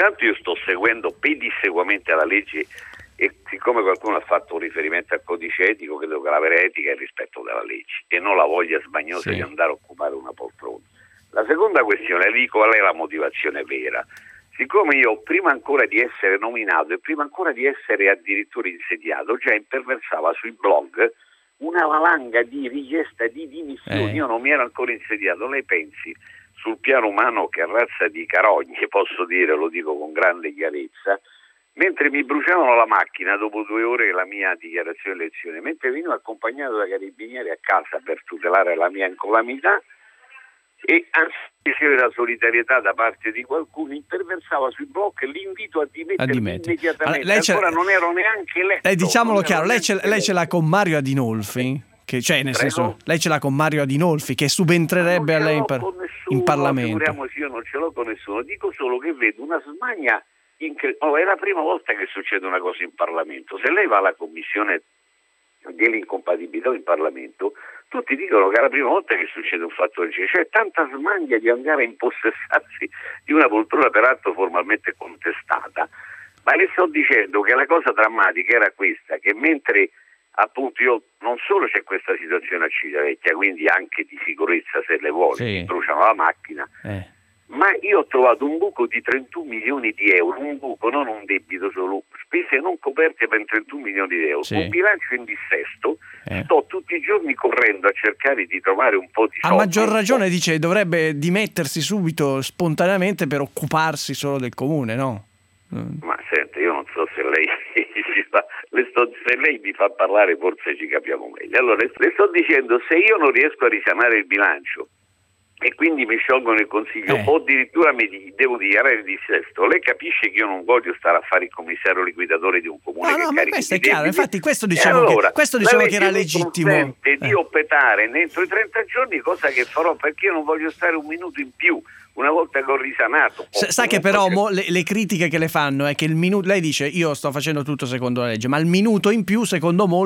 intanto io sto seguendo pedissequamente la legge e siccome qualcuno ha fatto un riferimento al codice etico, credo che la vera etica è il rispetto della legge e non la voglia sbagnosa di andare a occupare una poltrona. La seconda questione, dico qual è la motivazione vera. Siccome io prima ancora di essere nominato e prima ancora di essere addirittura insediato già imperversava sui blog una valanga di richiesta di dimissioni, io non mi ero ancora insediato, lei pensi sul piano umano che razza di carogne, posso dire, lo dico con grande chiarezza, mentre mi bruciavano la macchina dopo 2 ore la mia dichiarazione di elezione, mentre venivo accompagnato da carabinieri a casa per tutelare la mia incolamità e anzi la solidarietà da parte di qualcuno imperversava sui blog l'invito a dimettermi immediatamente. Allora, non ero neanche eletto. Diciamolo chiaro, lei ce l'ha con Mario Adinolfi, che cioè nel senso lei ce l'ha con Mario Adinolfi che subentrerebbe a lei in Parlamento. Figuriamoci, io non ce l'ho con nessuno, dico solo che vedo una smania incredibile. È la prima volta che succede una cosa in Parlamento. Se lei va alla commissione dell'incompatibilità in Parlamento, tutti dicono che è la prima volta che succede un fatto del genere, c'è tanta smania di andare a impossessarsi di una poltrona peraltro formalmente contestata, ma le sto dicendo che la cosa drammatica era questa, che mentre appunto io non solo c'è questa situazione a Civitavecchia, quindi anche di sicurezza se le vuole, mi bruciano la macchina, ma io ho trovato un buco di 31 milioni di euro, un buco, non un debito solo, spese non coperte per 31 milioni di euro, un bilancio in dissesto, sto tutti i giorni correndo a cercare di trovare un po' di soldi. A maggior ragione dice dovrebbe dimettersi subito spontaneamente per occuparsi solo del comune, no? Ma senta, io non so se lei se lei mi fa parlare forse ci capiamo meglio. Allora le sto dicendo, se io non riesco a risanare il bilancio e quindi mi sciolgono il consiglio o addirittura mi devo dichiarare il dissesto, lei capisce che io non voglio stare a fare il commissario liquidatore di un comune che ma questo è chiaro, infatti questo dicevo che era legittimo di oppetare entro i 30 giorni, cosa che farò perché io non voglio stare un minuto in più una volta che ho risanato. Sa che però le critiche che le fanno è che il minuto, lei dice io sto facendo tutto secondo la legge, ma il minuto in più secondo molti